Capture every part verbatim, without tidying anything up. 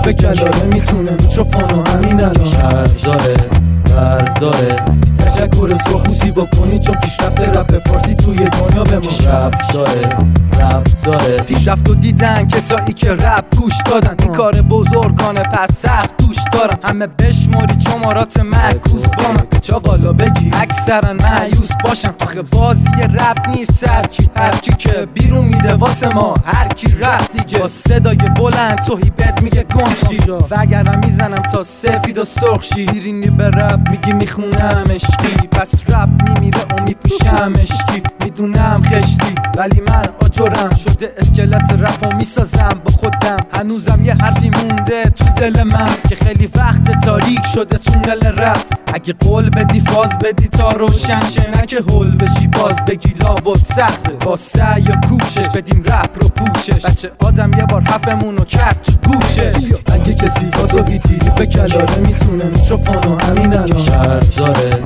به کلاره میتونه میکروفونو همین الان شرط داره برداره تشکر سرخپوستی بکنی چون پیشرفت رپ فارسی توی دنیا به ما رپ داره رپ داره پیشرفت و دیدن کسایی که رپ گوش دادن این کار بزرگانه پس سخت دوش دارم همه بشماری چمارات معکوس با من چاقالا بگی اکثرا مایوس باشن آخه بازی رپ نیست سرکی هرکی که بیرون میده واسه ما هرکی رپ دیگه با صدای بلند توهی بد میگه گمشی وگرم میزنم تا سفید و سرخشی میرینی به رپ میگی میخونم عشقی پس رپ میمیره و میپوشم عشقی میدونم خشتی ولی من آجرم شده اسکلت رپ و میسازم با خودم هنوزم یه حرفی مونده تو دل من که خیلی وقت تاریک شده تونل رپ اگه قول بدی فاز بدی تا روشن شه نه که هول بشی باز بگی لابد سخته با سعی یا کوشش بدیم رپ رو پوشش بچه آدم یه بار حرفمونو کرد تو گوشش اگه کسی با تو بیتی به کلاره میتونه میکروفونو همین الان شرط داره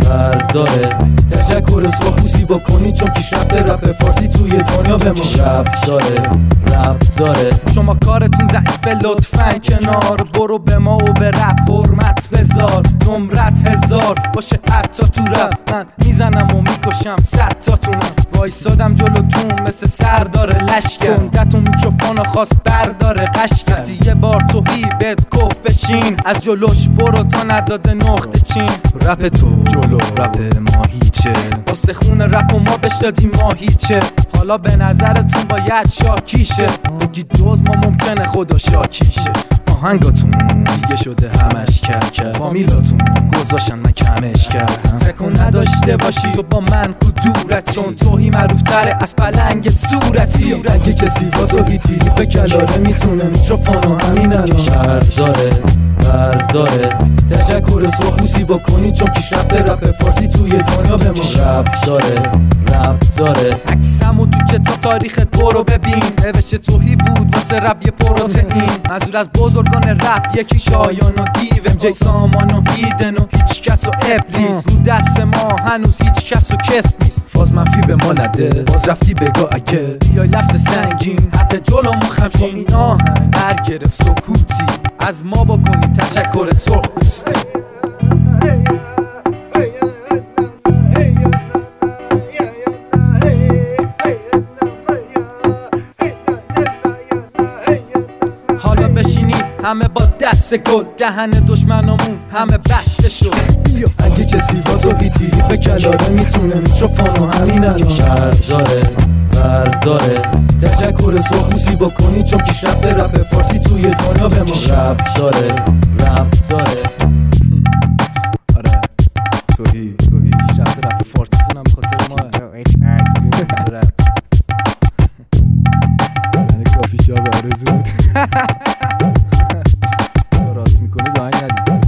برداره تشکر سرخپوستی بکنی چون پیشرفت رپ فارسی توی دنیا به ما رپ داره رپ داره شما کارتون ضعیفه لطفاً کنار برو به ما و به رپ حرمت بذار نمرت هزار باشه حتی تو رپ من میزنم و میکشم صد تاتونم وایسادم جلوتون مثل سردار لشکر گندتون میکروفونو خواست برداره قشقتی یه بار توهی بهت گفت بشین از جلوش برو تا نداده نقطه چین رپ تو جلو رپ ما هیچه استخون رپ و ما بش دادیم ما هیچه حالا به نظرتون باید شاکیشه بگی جز ما ممکنه خدا شاکیشه آهنگاتون دیگه شده همش کرکر فامیلاتون گذاشتن من کمش کردم سکون نداشته باشی تو با من کدورت چون توهی معروفتره از پلنگ صورتی اگه کسی با تو بیتی به کلاره میتونه میکروفونو همین الان شرط داره برداره تشکر سرخپوستی بکنی چون پیشرفت رپ فارسی توی دنیا به ما رپ داره رپ داره عکسمو تو کتاب تاریخت برو ببین نوشته توهی بود واسه رپ یه پروتئین منظور از بزرگان رپ یکی شایان و دیو ام جی سامان و هیدن و هیچ کس و ابلیس رو دست ما هنوز هیچ کس و کس نیست فاز منفی به ما نده باز رفتی بگا اگه بیای لفظ سنگین حق جلو مخمشین این آهنگ برگرفت سکوتی از ما بکنی تشکر سرخپوستی حالا بشینید همه با دست گل دهن دشمنامون همه بسته شد اگه کسی با تو بیتی به کلاره میتونه میکروفونو همین الان شرط داره برداره تشکر سرخپوستی بکنی چون پیشرفت رپ فارسی توی دنیا به ما رپ داره رپ داره آره توهی توهی پیشرفت رپ فارسی تونم بخاطر ماه یعنی کافی شاب آرزو بود راست میکنی داهنگ ندید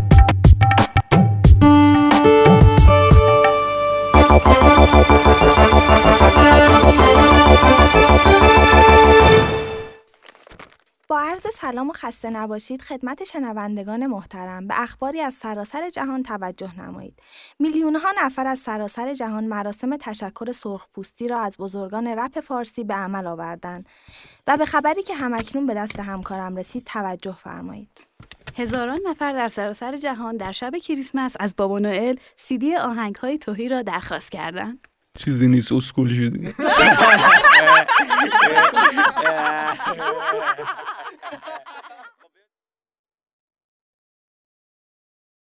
با عرض سلام و خسته نباشید خدمت شنوندگان محترم به اخباری از سراسر جهان توجه نمایید. میلیون‌ها نفر از سراسر جهان مراسم تشکر سرخپوستی را از بزرگان رپ فارسی به عمل آوردند و به خبری که همکنون به دست همکارم رسید توجه فرمایید. هزاران نفر در سراسر جهان در شب کریسمس از بابا نوئل سی دی آهنگ‌های توهی را درخواست کردند. چیزی نیست اسکول شدی.